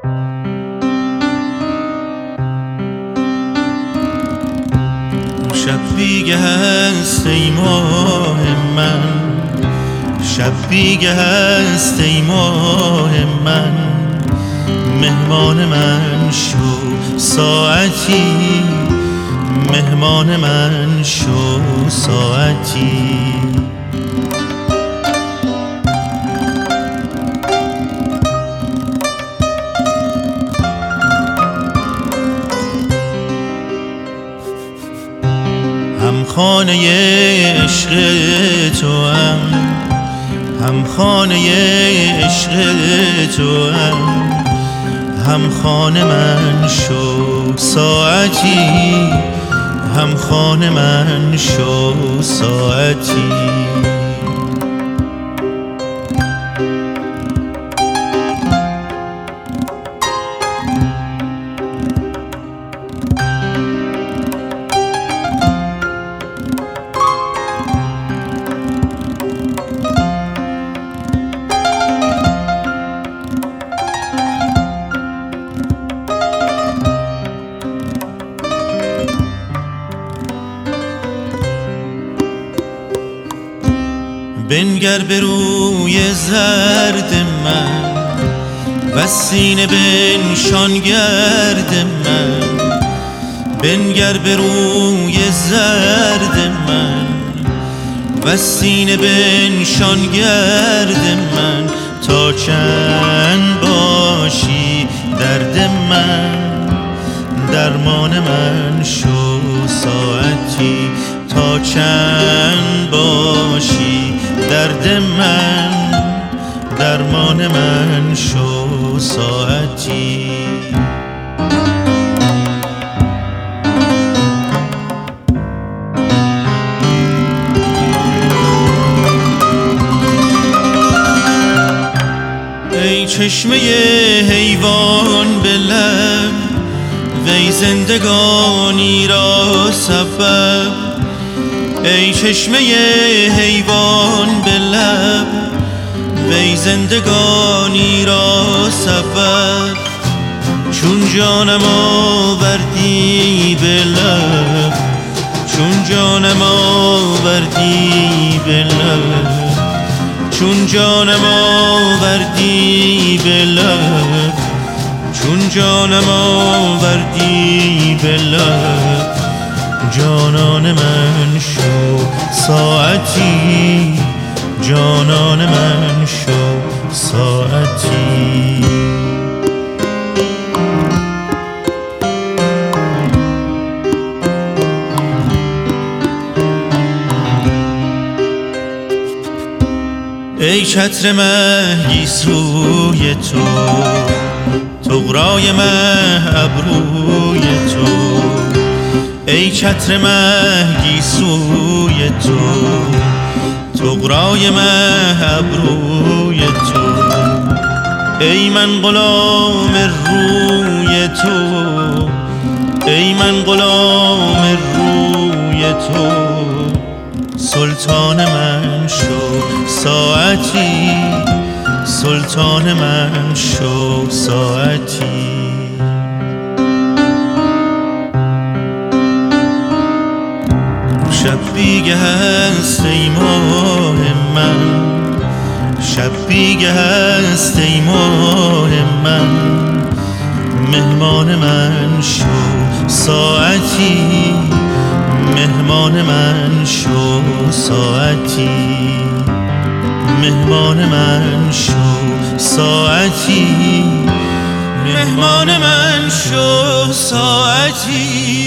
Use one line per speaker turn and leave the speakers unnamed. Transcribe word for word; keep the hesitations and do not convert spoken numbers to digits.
شب بیگه هست ای ماه من، شب بیگه هست ای ماه من، مهمان من شو ساعتی، مهمان من شو ساعتی. هم خانه عشق تو هم، هم خانه عشق تو هم، هم خانه من شو ساعتی، هم خانه من شو ساعتی. بنگر به روی زرد من و سینه بنشان گرد من، بنگر به روی زرد من و سینه بنشان گرد من، تا چند باشی درد من، درمان من شو ساعتی، تا چند باشی درد من، درمان من شو ساعتی. ای چشمه حیوان به لب، وی زندگانی را سبب، ای چشمه حیوان به لب، وی زندگانی را سبب، چون جانم آوردی به لب، چون جانم آوردی به لب، چون جانم آوردی به لب، چون جانم آوردی به لب، جانان من شو ساعتی، جانان من شو ساعتی. ای چتر مه گیسوی تو، طغرای مه ابروی تو، ای چتر مه گیسوی تو، طغرای مه ابروی تو، ای من غلام روی تو، ای من غلام روی تو، سلطان من شو ساعتی، سلطان من شو ساعتی. شب بیگه هست ای ماه من، شب بیگه هست ای ماه من، مهمان من شو ساعتی، مهمان من شو ساعتی، مهمان من شو ساعتی، مهمان من شو ساعتی.